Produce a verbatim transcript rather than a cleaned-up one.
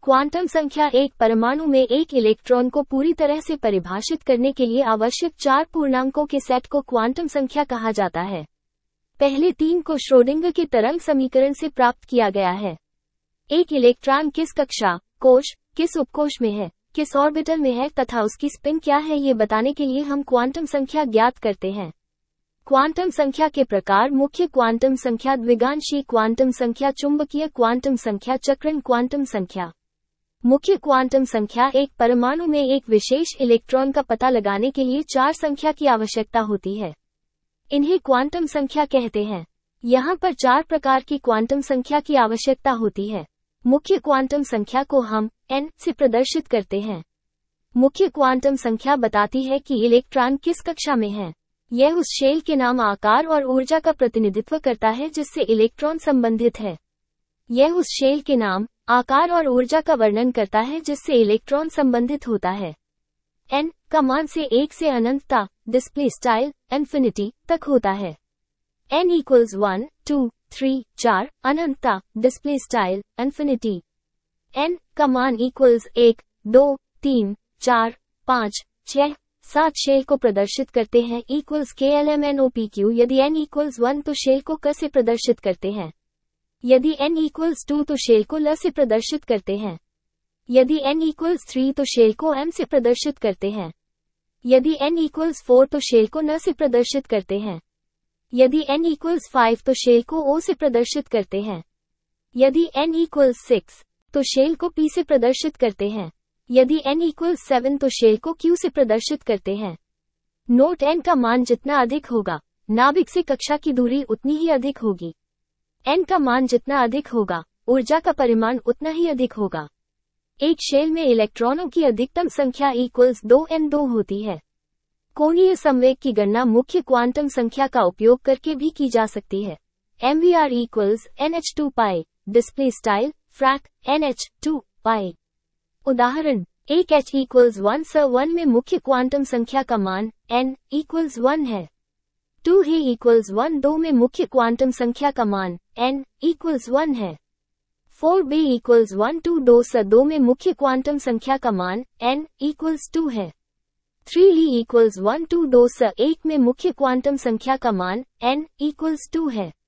Quantum संख्या एक परमाणु में एक इलेक्ट्रॉन को पूरी तरह से परिभाषित करने के लिए आवश्यक चार पूर्णांकों के सेट को क्वांटम संख्या कहा जाता है। पहले तीन को श्रोडिंगर के तरंग समीकरण से प्राप्त किया गया है। एक इलेक्ट्रॉन किस कक्षा, कोश, किस उपकोश में है, किस ऑर्बिटल में है तथा उसकी स्पिन क्या है, ये बताने के लिए हम क्वांटम संख्या ज्ञात करते हैं। क्वांटम संख्या के प्रकार: मुख्य क्वांटम संख्या, द्विगांशीय क्वांटम संख्या, चुंबकीय क्वांटम संख्या, चक्रण क्वांटम संख्या। मुख्य क्वांटम संख्या एक परमाणु में एक विशेष इलेक्ट्रॉन का पता लगाने के लिए चार संख्या की आवश्यकता होती है। इन्हें क्वांटम संख्या कहते हैं। यहाँ पर चार प्रकार की क्वांटम संख्या की आवश्यकता होती है। मुख्य क्वांटम संख्या को हम n से प्रदर्शित करते हैं। मुख्य क्वांटम संख्या बताती है कि इलेक्ट्रॉन किस कक्षा में है। यह उस शेल के नाम, आकार और ऊर्जा का प्रतिनिधित्व करता है जिससे इलेक्ट्रॉन संबंधित है। यह उस शेल के नाम, आकार और ऊर्जा का वर्णन करता है जिससे इलेक्ट्रॉन संबंधित होता है। n का मान से एक से अनंतता, डिस्प्ले स्टाइल इन्फिनिटी तक होता है। n equals one, two, three, चार, अनंतता, डिस्प्ले स्टाइल इन्फिनिटी। n का मान इक्वल्स एक, दो, तीन, चार, पाँच, छह, सात शेल को प्रदर्शित करते हैं। Equals K L M N O P Q. यदि n इक्वल्स वन तो शेल को क से प्रदर्शित करते हैं। यदि n इक्वल्स टू तो शेल को ल से प्रदर्शित करते हैं। यदि n इक्वल्स थ्री तो शेल को m से प्रदर्शित करते हैं। यदि n इक्वल्स फोर तो शेल को न से प्रदर्शित करते हैं। यदि n इक्वल्स फाइव तो शेल को o से प्रदर्शित करते हैं। यदि n इक्वल्स सिक्स तो शेल को p से प्रदर्शित करते हैं। यदि n इक्वल्स सेवन तो शेल को q से प्रदर्शित करते हैं। नोट: n का मान जितना अधिक होगा, नाभिक से कक्षा की दूरी उतनी ही अधिक होगी। n का मान जितना अधिक होगा, ऊर्जा का परिमाण उतना ही अधिक होगा। एक शेल में इलेक्ट्रॉनों की अधिकतम संख्या इक्वल्स दो एन दो होती है। कोणीय संवेग की गणना मुख्य क्वांटम संख्या का उपयोग करके भी की जा सकती है। M V R equals N H two pi, display style frac N H two pi. उदाहरण: एक h इक्वल्स वन स वन में मुख्य क्वांटम संख्या का मान n इक्वल्स वन है। टू ही इक्वल्स वन दो में मुख्य क्वांटम संख्या का मान n इक्वल्स वन है। Four B equals one two दो स दो में मुख्य क्वांटम संख्या का मान n इक्वल्स टू है। थ्री ली इक्वल्स वन टू दो स एक में मुख्य क्वांटम संख्या का मान n इक्वल्स टू है।